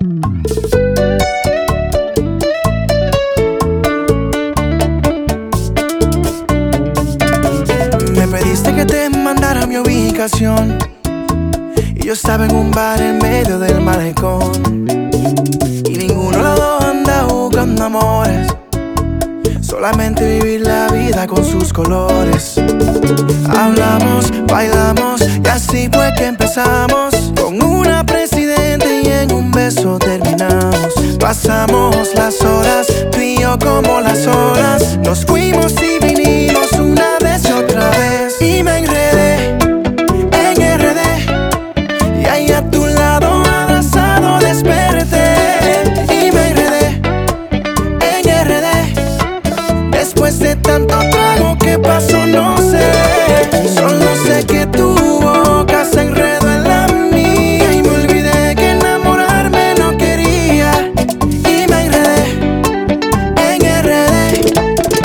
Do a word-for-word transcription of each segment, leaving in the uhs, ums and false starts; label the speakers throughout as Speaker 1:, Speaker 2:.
Speaker 1: Me pediste que te mandara mi ubicación y yo estaba en un bar en medio del malecón. Y ninguno de los dos anda buscando amores, solamente vivir la vida con sus colores. Hablamos, bailamos y así fue que empezamos, con una presidenta y en un beso terminamos. Pasamos las horas, tú y yo como las olas, nos fuimos y vinimos una vez y otra vez. Y me enredé en R D y ahí a tu lado abrazado desperté. Y me enredé en R D después de tanto trago, ¿qué pasó? No sé. Solo sé que tu boca se enredó en la mía y me olvidé que enamorarme no quería. Y me enredé en R D.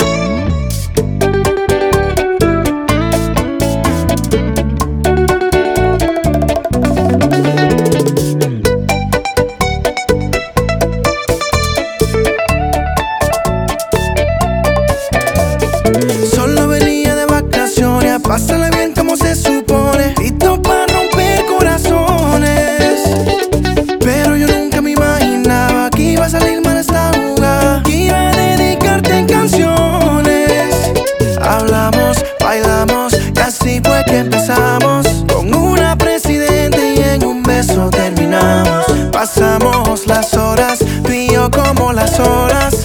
Speaker 1: Solo venía de vacaciones a pasarla bien como se supone, listo para romper corazones. Pero yo nunca me imaginaba que iba a salir mal esta jugada, que iba a dedicarte en canciones. Hablamos, bailamos y así fue que empezamos, con una presidenta y en un beso terminamos. Pasamos las horas, tú y yo como las olas,